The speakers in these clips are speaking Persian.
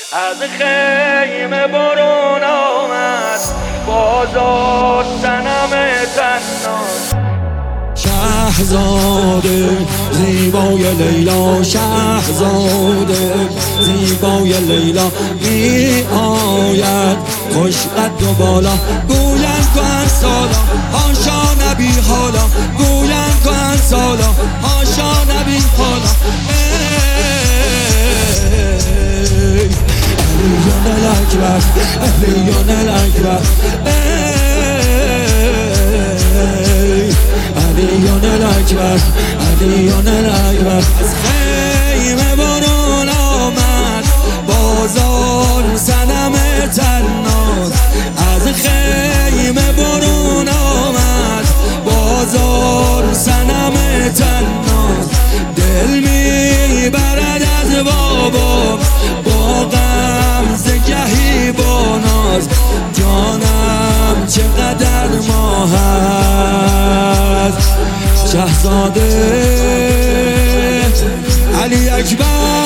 از خیمه برون آمد بازار صنم تناس. شهزاده زیبای لیلا، شهزاده زیبای لیلا می آید خوش قد و بالا. گویند کهن سالا هاشا نبی حالا، گویند کهن سالا هاشا نبی حالا. علیان الاکبر علیان الاکبر علیان الاکبر علیان الاکبر. از خیمه برون آمد بازار صنم تناس، از خیمه برون آمد بازار صنم تناس. دل میبرد از بابا با غمزه گهی با ناز، جانم چقدر ماه است. شهزاده علی اکبر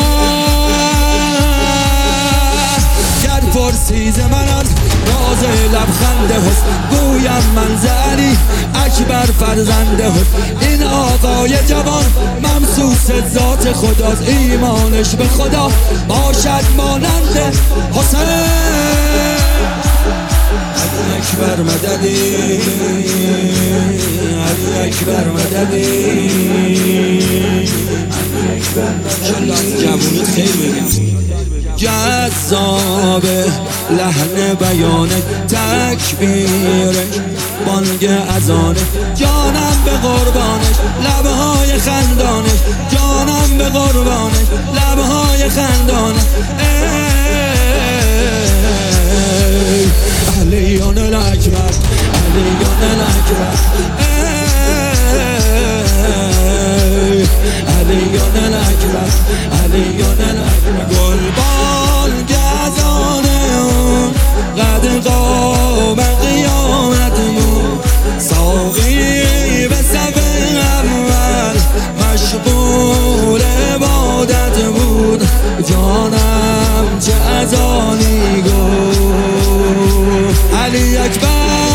گر پرسی ز من از راز لبخند حسن، گویم من ز علی اکبر فرزند حسن. این آقای جوان ممسوس ذات خداست، ایمانش به خدا باشد مانند حسین. علی اکبر مددی علی اکبر مددی. انشالله از جوونیت خیر بگم. جذابه لحن بیانه تکبیرش بانگ اذانه، جانم به قربانش لبهای خندانش، جانم به قربانش لبهای خندانش. علیان الاکبر علیان الاکبر علیان الاکبر علیان الاکبر. گلبان گزانه اون قد قام قیامتمون، ساقی به صف اول مشغول عبادت بود، جانم چه اذانی گفت. علی اکبر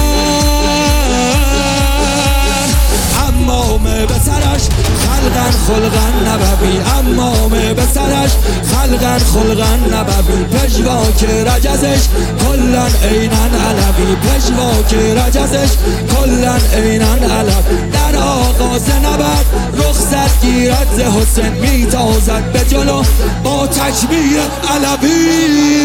امامه به سرش خلقن خلقن نبوی، امامه به سرش خلقن خلقن نبوی. پژواک رجزش کلن اینن علوی، پژواک رجزش کلن اینن علوی. در آغاز نبرد رخصت گیرد ز حسین، میتازد به جلو با تکبیر علوی.